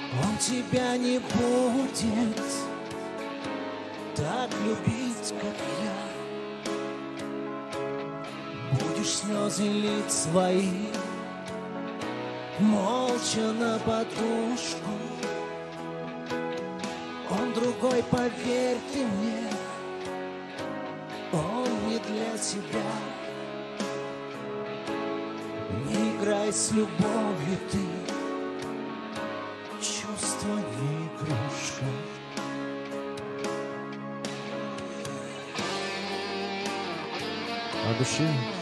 Он тебя не будет так любить, как я. Будешь слезы лить свои молча на подушку. Он другой, поверь ты мне, он не для тебя. Не играй с любовью ты, чувство не игрушка. От души.